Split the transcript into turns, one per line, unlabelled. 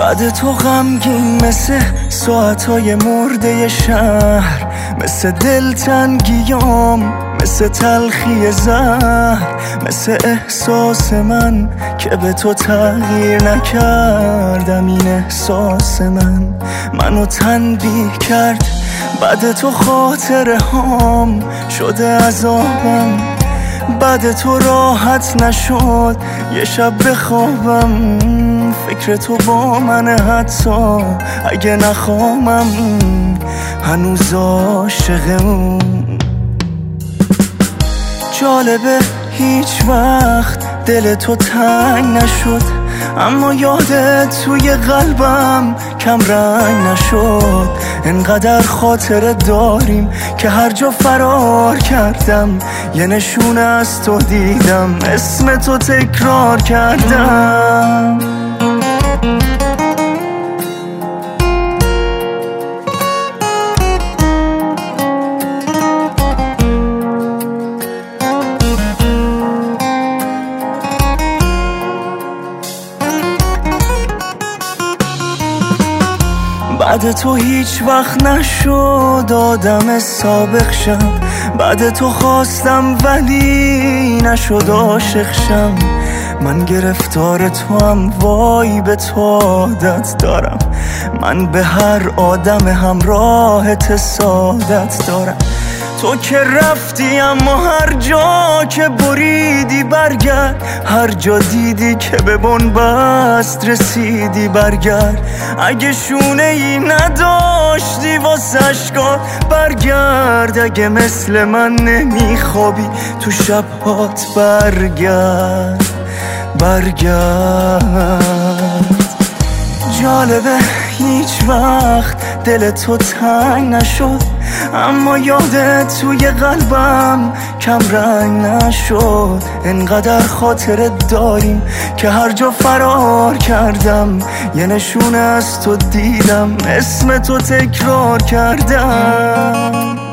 بعد تو غمگین مثل ساعتهای مرده شهر، مثل دلتنگیام، مثل تلخی زهر، مثل احساس من که به تو تغییر نکردم. این احساس منو تنبیه کرد. بعد تو خاطره هام شده عذابم، بعد تو راحت نشد یه شب بخوابم. فکر تو با منه حتی اگه نخوامم، هنوز عاشقم. جالبه هیچ وقت دل تو تنگ نشد، اما یادت توی قلبم کم رنگ نشد. انقدر خاطره داریم که هر جا فرار کردم یه نشونه از تو دیدم، اسم تو تکرار کردم. بعد تو هیچ وقت نشد آدم سابق شم، بعد تو خواستم ولی نشد عاشق شم. من گرفتار تو هم، وای به تو عادت دارم. من به هر آدم همراهت سعادت دارم. تو که رفتی اما هر جا که بریدی برگرد، هر جا دیدی که به بنبست رسیدی برگرد. اگه شونه ای نداشتی واسه اشکات برگرد، اگه مثل من نمیخوابی تو شبهات برگرد. جالبه هیچ وقت دل تو تنگ نشد، اما یادت توی قلبم کم رنگ نشد. انقدر خاطره داریم که هر جا فرار کردم یه نشونه از تو دیدم، اسم تو تکرار کردم.